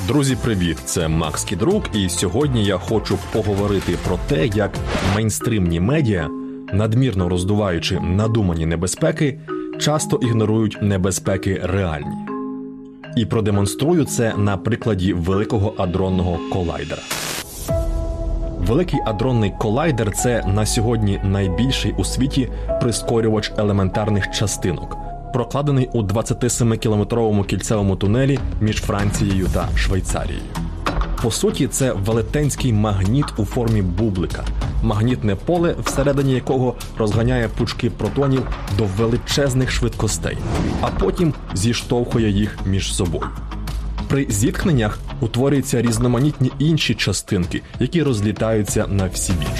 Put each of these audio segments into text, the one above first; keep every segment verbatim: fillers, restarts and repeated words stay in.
Друзі, привіт! Це Макс Кідрук, і сьогодні я хочу поговорити про те, як мейнстрімні медіа, надмірно роздуваючи надумані небезпеки, часто ігнорують небезпеки реальні. І продемонструю це на прикладі Великого адронного колайдера. Великий адронний колайдер – це на сьогодні найбільший у світі прискорювач елементарних частинок, прокладений у двадцятисемикілометровому кільцевому тунелі між Францією та Швейцарією. По суті, це велетенський магніт у формі бублика, магнітне поле, всередині якого розганяє пучки протонів до величезних швидкостей, а потім зіштовхує їх між собою. При зіткненнях утворюються різноманітні інші частинки, які розлітаються на всі біч.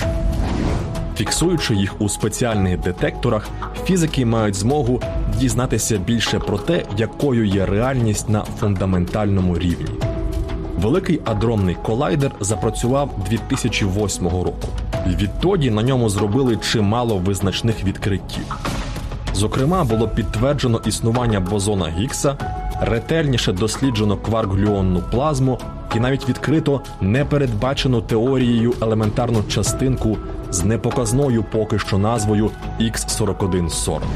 Фіксуючи їх у спеціальних детекторах, фізики мають змогу дізнатися більше про те, якою є реальність на фундаментальному рівні. Великий адронний колайдер запрацював дві тисячі восьмого року. І відтоді на ньому зробили чимало визначних відкриттів. Зокрема, було підтверджено існування бозона Гіггса, ретельніше досліджено кварк-глюонну плазму і навіть відкрито непередбачену теорією елементарну частинку з непоказною поки що назвою ікс сорок один сорок.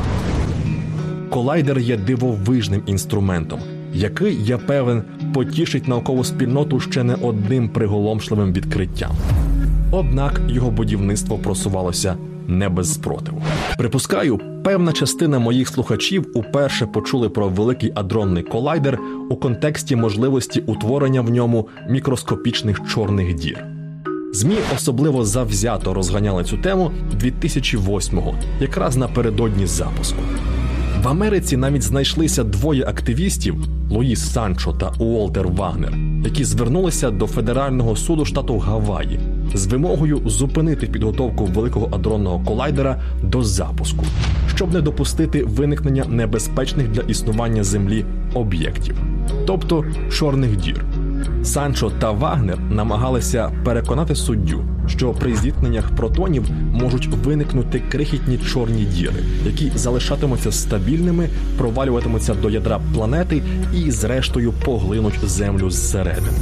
Колайдер є дивовижним інструментом, який, я певен, потішить наукову спільноту ще не одним приголомшливим відкриттям. Однак його будівництво просувалося не без спротиву. Припускаю, певна частина моїх слухачів уперше почули про Великий адронний колайдер у контексті можливості утворення в ньому мікроскопічних чорних дір. ЗМІ особливо завзято розганяли цю тему дві тисячі восьмого, якраз напередодні запуску. В Америці навіть знайшлися двоє активістів, Луїс Санчо та Уолтер Вагнер, які звернулися до Федерального суду штату Гаваї з вимогою зупинити підготовку Великого адронного колайдера до запуску, щоб не допустити виникнення небезпечних для існування Землі об'єктів, тобто чорних дір. Санчо та Вагнер намагалися переконати суддю, що при зіткненнях протонів можуть виникнути крихітні чорні діри, які залишатимуться стабільними, провалюватимуться до ядра планети і, зрештою, поглинуть Землю зсередини.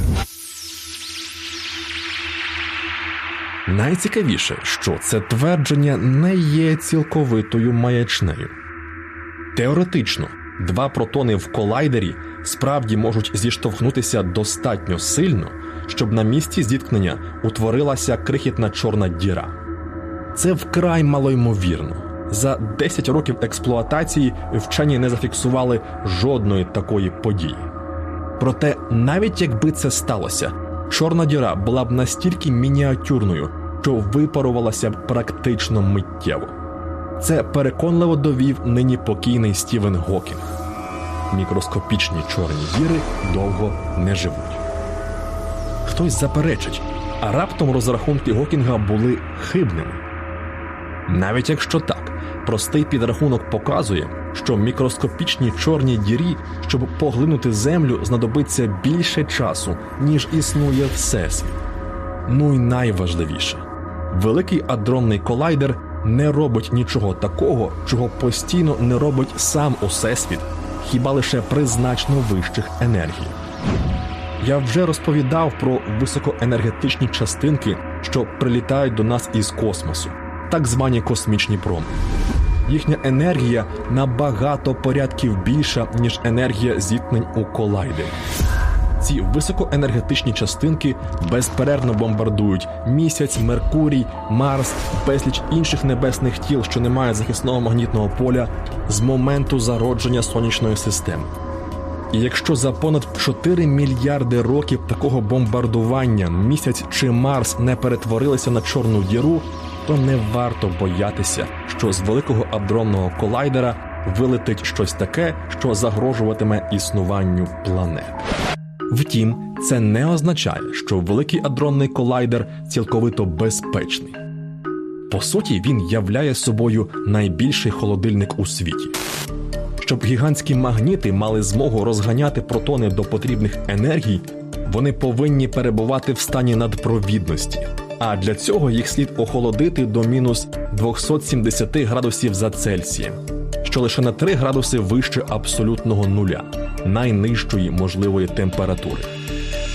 Найцікавіше, що це твердження не є цілковитою маячнею. Теоретично, два протони в колайдері справді можуть зіштовхнутися достатньо сильно, щоб на місці зіткнення утворилася крихітна чорна діра. Це вкрай малоймовірно. За десять років експлуатації вчені не зафіксували жодної такої події. Проте, навіть якби це сталося, чорна діра була б настільки мініатюрною, що випарувалася б практично миттєво. Це переконливо довів нині покійний Стівен Гокінг. Мікроскопічні чорні діри довго не живуть. Хтось заперечить, а раптом розрахунки Гокінга були хибними. Навіть якщо так, простий підрахунок показує, що мікроскопічній чорній дірі, щоб поглинути Землю, знадобиться більше часу, ніж існує Всесвіт. Ну і найважливіше. Великий адронний колайдер не робить нічого такого, чого постійно не робить сам Всесвіт, хіба лише при значно вищих енергіях. Я вже розповідав про високоенергетичні частинки, що прилітають до нас із космосу, так звані космічні промені. Їхня енергія набагато порядків більша, ніж енергія зіткнень у колайдері. Ці високоенергетичні частинки безперервно бомбардують Місяць, Меркурій, Марс, безліч інших небесних тіл, що не мають захисного магнітного поля, з моменту зародження сонячної системи. І якщо за понад чотири мільярди років такого бомбардування Місяць чи Марс не перетворилися на чорну діру, то не варто боятися, що з Великого адронного колайдера вилетить щось таке, що загрожуватиме існуванню планети. Втім, це не означає, що Великий адронний колайдер цілковито безпечний. По суті, він являє собою найбільший холодильник у світі. Щоб гігантські магніти мали змогу розганяти протони до потрібних енергій, вони повинні перебувати в стані надпровідності, а для цього їх слід охолодити до мінус двісті сімдесят градусів за Цельсієм, що лише на три градуси вище абсолютного нуля, найнижчої можливої температури.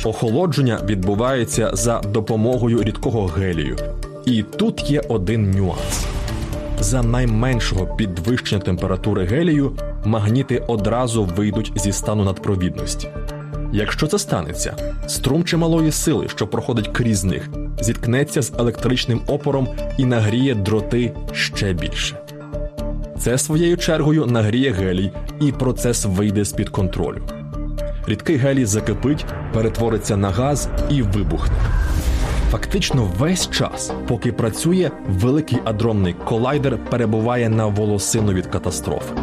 Охолодження відбувається за допомогою рідкого гелію. І тут є один нюанс. За найменшого підвищення температури гелію магніти одразу вийдуть зі стану надпровідності. Якщо це станеться, струм чималої сили, що проходить крізь них, зіткнеться з електричним опором і нагріє дроти ще більше. Це своєю чергою нагріє гелій, і процес вийде з-під контролю. Рідкий гелій закипить, перетвориться на газ і вибухне. Фактично весь час, поки працює, великий адронний колайдер перебуває на волосину від катастрофи.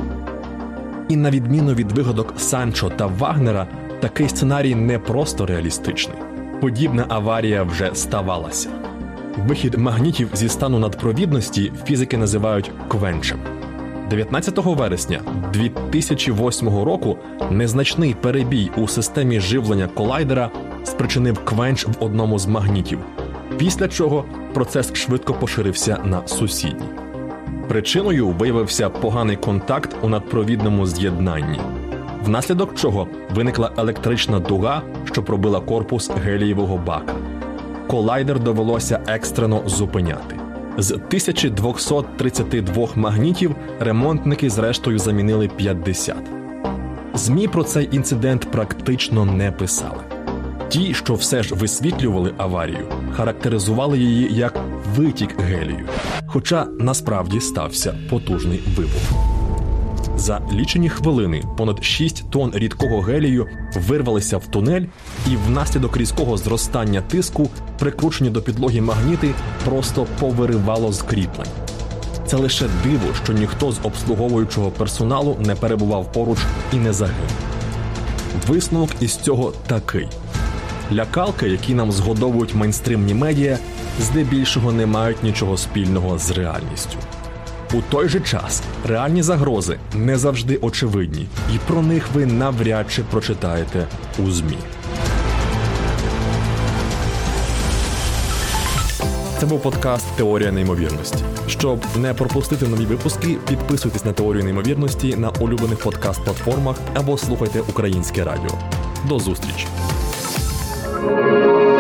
І на відміну від вигадок Санчо та Вагнера, такий сценарій не просто реалістичний. Подібна аварія вже ставалася. Вихід магнітів зі стану надпровідності фізики називають квенчем. дев'ятнадцятого вересня дві тисячі восьмого року незначний перебій у системі живлення колайдера спричинив квенч в одному з магнітів, після чого процес швидко поширився на сусідній. Причиною виявився поганий контакт у надпровідному з'єднанні, внаслідок чого виникла електрична дуга, що пробила корпус гелієвого бака. Колайдер довелося екстрено зупиняти. З тисяча двісті тридцять два магнітів ремонтники зрештою замінили п'ятдесят. ЗМІ про цей інцидент практично не писали. Ті, що все ж висвітлювали аварію, характеризували її як витік гелію, хоча насправді стався потужний вибух. За лічені хвилини понад шість тонн рідкого гелію вирвалися в тунель, і внаслідок різкого зростання тиску прикручені до підлоги магніти просто повиривало з кріплень. Це лише диво, що ніхто з обслуговуючого персоналу не перебував поруч і не загинув. Висновок із цього такий. Лякалки, які нам згодовують мейнстримні медіа, здебільшого не мають нічого спільного з реальністю. У той же час реальні загрози не завжди очевидні, і про них ви навряд чи прочитаєте у ЗМІ. Це був подкаст «Теорія неймовірності». Щоб не пропустити нові випуски, підписуйтесь на «Теорію неймовірності» на улюблених подкаст-платформах або слухайте Українське радіо. До зустрічі!